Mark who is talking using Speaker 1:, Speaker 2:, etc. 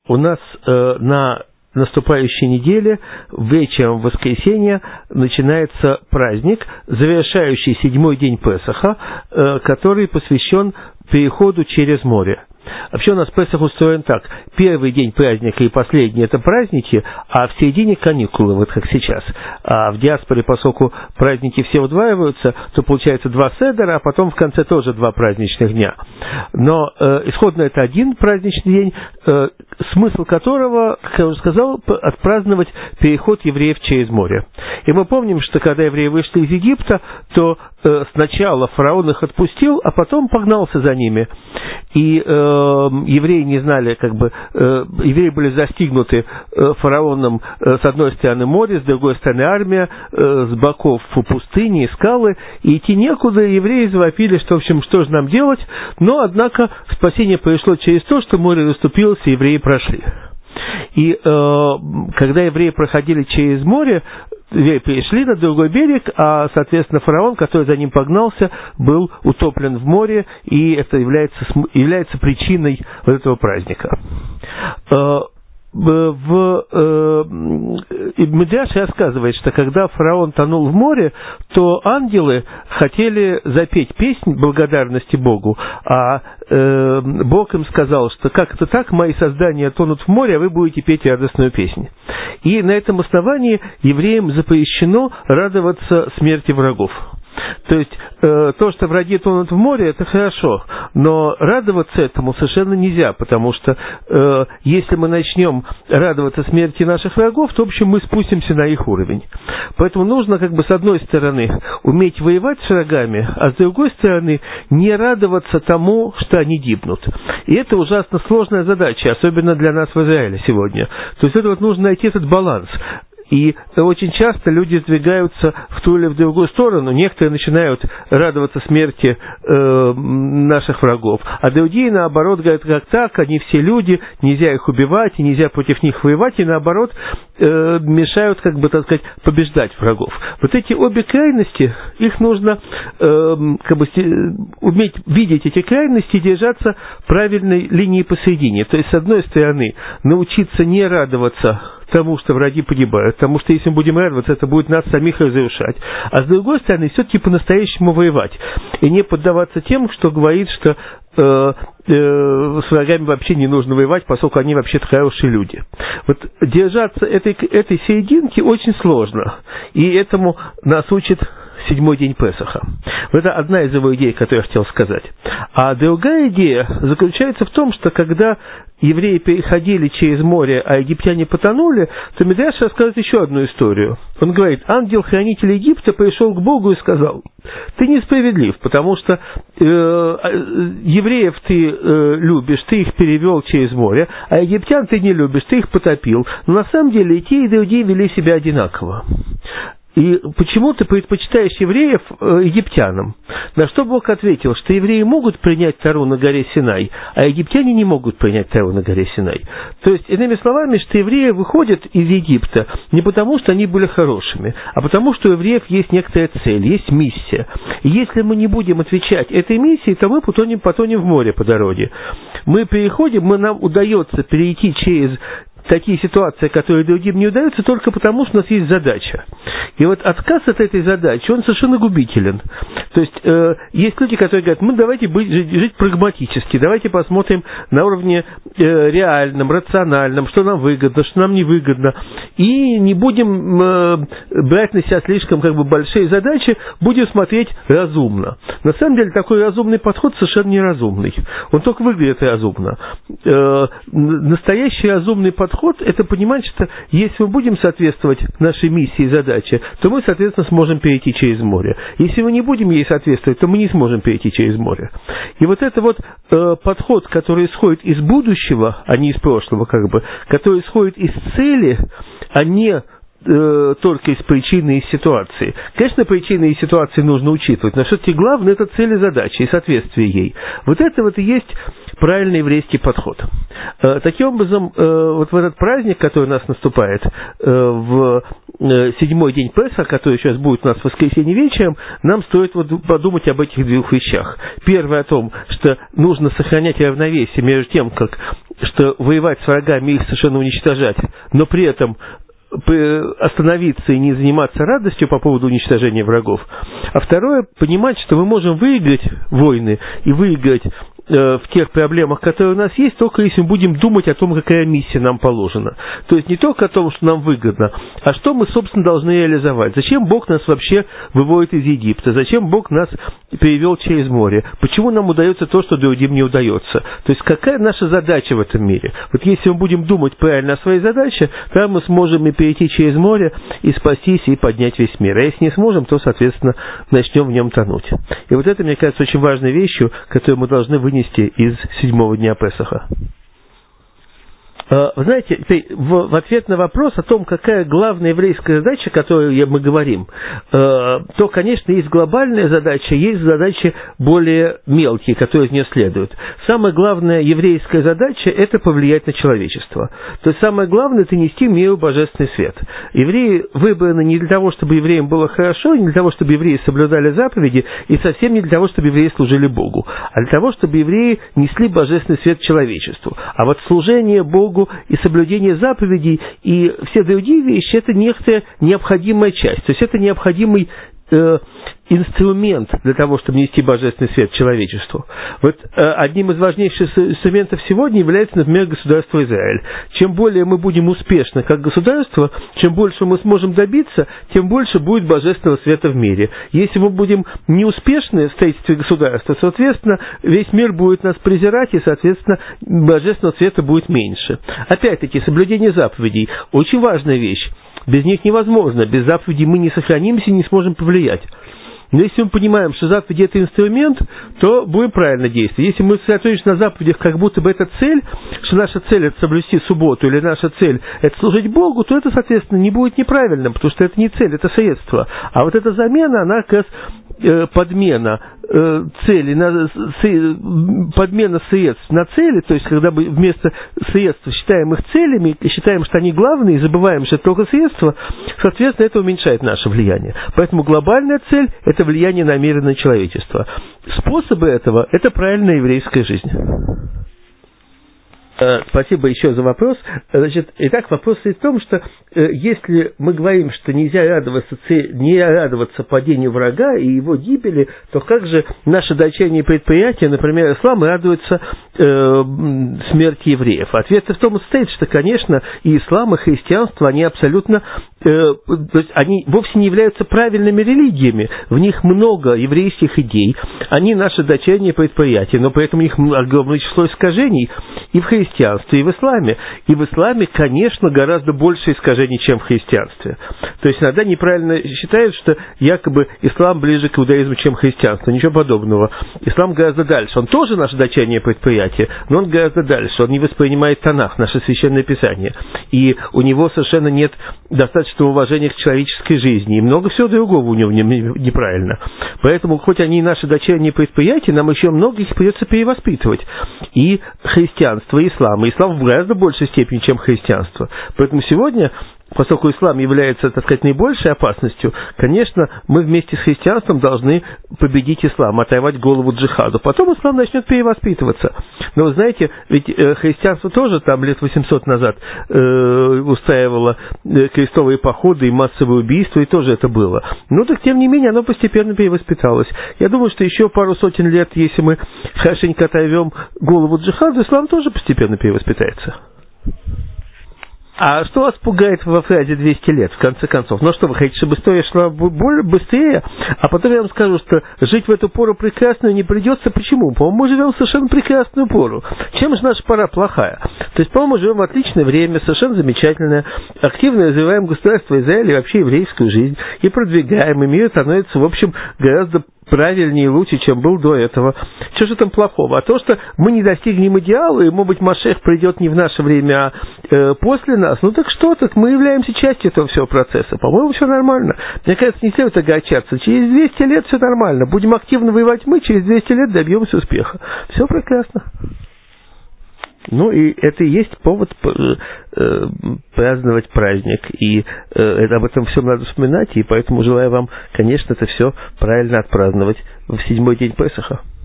Speaker 1: у нас на наступающей неделе, вечером в воскресенье, начинается праздник, завершающий 7-й день Песаха, который посвящен переходу через море. Вообще у нас Песах устроен так. Первый день праздника и последний – это праздники, а в середине каникулы, вот как сейчас. А в диаспоре, поскольку праздники все удваиваются, то получается 2 седера, а потом в конце тоже 2 праздничных дня. Но исходно это один праздничный день, смысл которого, как я уже сказал, отпраздновать переход евреев через море. И мы помним, что когда евреи вышли из Египта, то сначала фараон их отпустил, а потом погнался за ними. И евреи не знали, евреи были застигнуты фараоном с одной стороны море, с другой стороны армия, с боков пустыни и скалы, и идти некуда, евреи завопили, что, в общем, что же нам делать, но, однако, спасение пришло через то, что море расступилось, и евреи прошли. И когда евреи проходили через море, евреи перешли на другой берег, а, соответственно, фараон, который за ним погнался, был утоплен в море, и это является причиной вот этого праздника. Мидраш рассказывает, что когда фараон тонул в море, то ангелы хотели запеть песнь благодарности Богу, а Бог им сказал, что как это так, мои создания тонут в море, а вы будете петь радостную песнь. И на этом основании евреям запрещено радоваться смерти врагов. То есть, то, что враги тонут в море, это хорошо, но радоваться этому совершенно нельзя, потому что если мы начнем радоваться смерти наших врагов, то, в общем, мы спустимся на их уровень. Поэтому нужно, с одной стороны, уметь воевать с врагами, а с другой стороны, не радоваться тому, что они гибнут. И это ужасно сложная задача, особенно для нас в Израиле сегодня. То есть, это нужно найти этот баланс. И очень часто люди сдвигаются в ту или в другую сторону. Некоторые начинают радоваться смерти наших врагов, а другие, наоборот, говорят, как так, они все люди, нельзя их убивать, и нельзя против них воевать, и, наоборот, мешают, побеждать врагов. Вот эти обе крайности, их нужно уметь видеть эти крайности и держаться правильной линии посередине. То есть, с одной стороны, научиться не радоваться тому, что враги погибают, потому что если мы будем радоваться, это будет нас самих разрушать. А с другой стороны, все-таки по-настоящему воевать. И не поддаваться тем, что говорит, что с врагами вообще не нужно воевать, поскольку они вообще-то хорошие люди. Вот держаться этой серединки очень сложно. И этому нас учит 7-й день Песаха. Это одна из его идей, которую я хотел сказать. А другая идея заключается в том, что когда евреи переходили через море, а египтяне потонули, то Мидраш рассказывает еще одну историю. Он говорит, ангел-хранитель Египта пришел к Богу и сказал, ты несправедлив, потому что евреев ты любишь, ты их перевел через море, а египтян ты не любишь, ты их потопил. Но на самом деле и те, и другие вели себя одинаково. И почему ты предпочитаешь евреев египтянам? На что Бог ответил, что евреи могут принять Тору на горе Синай, а египтяне не могут принять Тору на горе Синай. То есть, иными словами, что евреи выходят из Египта не потому, что они были хорошими, а потому, что у евреев есть некоторая цель, есть миссия. И если мы не будем отвечать этой миссии, то мы потонем в море по дороге. Мы переходим, нам удается перейти через такие ситуации, которые другим не удаются, только потому, что у нас есть задача. И вот отказ от этой задачи, он совершенно губителен. То есть, есть люди, которые говорят, давайте жить прагматически, давайте посмотрим на уровне реальном, рациональном, что нам выгодно, что нам невыгодно, и не будем брать на себя слишком большие задачи, будем смотреть разумно. На самом деле, такой разумный подход совершенно неразумный. Он только выглядит разумно. Настоящий разумный подход – это понимать, что если мы будем соответствовать нашей миссии и задаче, то мы, соответственно, сможем перейти через море. Если мы не будем ей соответствовать, то мы не сможем перейти через море. И вот это подход, который исходит из будущего, а не из прошлого, который исходит из цели, а не только из причины и ситуации. Конечно, причины и ситуации нужно учитывать, но все-таки главное – это цель и задача, и соответствие ей. Вот это вот и есть правильный еврейский подход. Таким образом, вот в этот праздник, который у нас наступает, в седьмой день Песаха, который сейчас будет у нас в воскресенье вечером, нам стоит вот подумать об этих двух вещах. Первое о том, что нужно сохранять равновесие между тем, что воевать с врагами и их совершенно уничтожать, но при этом остановиться и не заниматься радостью по поводу уничтожения врагов. А второе, понимать, что мы можем выиграть войны и выиграть в тех проблемах, которые у нас есть, только если мы будем думать о том, какая миссия нам положена. То есть не только о том, что нам выгодно, а что мы, собственно, должны реализовать. Зачем Бог нас вообще выводит из Египта? Зачем Бог нас перевел через море? Почему нам удается то, что другим не удается? То есть какая наша задача в этом мире? Вот если мы будем думать правильно о своей задаче, тогда мы сможем и перейти через море, и спастись, и поднять весь мир. А если не сможем, то, соответственно, начнем в нем тонуть. И вот это, мне кажется, очень важной вещью, которую мы должны вынести из седьмого дня Песаха. Вы знаете, в ответ на вопрос о том, какая главная еврейская задача, о которой мы говорим, то, конечно, есть глобальная задача, есть задачи более мелкие, которые из нее следуют. Самая главная еврейская задача – это повлиять на человечество. То есть самое главное – это нести миру божественный свет. Евреи выбраны не для того, чтобы евреям было хорошо, не для того, чтобы евреи соблюдали заповеди, и совсем не для того, чтобы евреи служили Богу, а для того, чтобы евреи несли божественный свет человечеству. А вот служение Богу и соблюдение заповедей и все другие вещи – это некоторая необходимая часть. То есть это необходимый инструмент для того, чтобы нести божественный свет человечеству. Вот одним из важнейших инструментов сегодня является, например, государство Израиль. Чем более мы будем успешны как государство, чем больше мы сможем добиться, тем больше будет божественного света в мире. Если мы будем неуспешны в строительстве государства, соответственно, весь мир будет нас презирать, и, соответственно, божественного света будет меньше. Опять-таки, соблюдение заповедей – очень важная вещь. Без них невозможно. Без заповедей мы не сохранимся и не сможем повлиять. Но если мы понимаем, что заповеди – это инструмент, то будем правильно действовать. Если мы сосредоточимся на заповедях, как будто бы это цель, что наша цель – это соблюсти субботу, или наша цель – это служить Богу, то это, соответственно, не будет неправильным, потому что это не цель, это средство. А вот эта замена, она как раз подмена цели, подмена средств на цели, то есть когда мы вместо средств считаем их целями, и считаем, что они главные, и забываем, что это только средства, соответственно, это уменьшает наше влияние. Поэтому глобальная цель – это влияние на мир и на человечество. Способы этого – это правильная еврейская жизнь. Спасибо еще за вопрос. Значит, итак, вопрос состоит в том, что если мы говорим, что нельзя радоваться падению врага и его гибели, то как же наши дочерние предприятия, например, ислам, радуются смерти евреев? Ответ в том и состоит, что, конечно, и ислам, и христианство, они абсолютно, то есть они вовсе не являются правильными религиями. В них много еврейских идей, они наши дочерние предприятия, но поэтому у них огромное число искажений и в христианстве, и в исламе. И в исламе, конечно, гораздо больше искажений, чем в христианстве. То есть иногда неправильно считают, что якобы ислам ближе к иудаизму, чем христианство. Ничего подобного. Ислам гораздо дальше. Он тоже наше дочернее предприятие, но он гораздо дальше. Он не воспринимает Танах, наше священное писание. И у него совершенно нет достаточного уважения к человеческой жизни. И много всего другого у него неправильно. Поэтому, хоть они и наши дочерние предприятия, нам еще много их придется перевоспитывать. И христианство, и ислам. И ислам в гораздо большей степени, чем христианство. Поэтому сегодня, поскольку ислам является, так сказать, наибольшей опасностью, конечно, мы вместе с христианством должны победить ислам, оторвать голову джихаду. Потом ислам начнет перевоспитываться. Но вы знаете, ведь христианство тоже там лет 800 назад устраивало крестовые походы и массовые убийства, и тоже это было. Но так, тем не менее, оно постепенно перевоспиталось. Я думаю, что еще пару сотен лет, если мы хорошенько оторвем голову джихаду, ислам тоже постепенно перевоспитается. А что вас пугает во фразе 200 лет, в конце концов? Ну что, вы хотите, чтобы история шла быстрее? А потом я вам скажу, что жить в эту пору прекрасную не придется. Почему? По-моему, мы живем в совершенно прекрасную пору. Чем же наша пора плохая? То есть, по-моему, мы живем в отличное время, совершенно замечательное. Активно развиваем государство Израиля и вообще еврейскую жизнь. И продвигаем, и мир становится, в общем, гораздо правильнее и лучше, чем был до этого. Что же там плохого? А то, что мы не достигнем идеала, и, может быть, Машех придет не в наше время, а после нас, ну так что, так мы являемся частью этого всего процесса. По-моему, все нормально. Мне кажется, не следует огорчаться. Через 200 лет все нормально. Будем активно воевать мы, через 200 лет добьемся успеха. Все прекрасно. Ну, и это и есть повод праздновать праздник. И об этом все надо вспоминать. И поэтому желаю вам, конечно, это все правильно отпраздновать в 7-й день Песаха.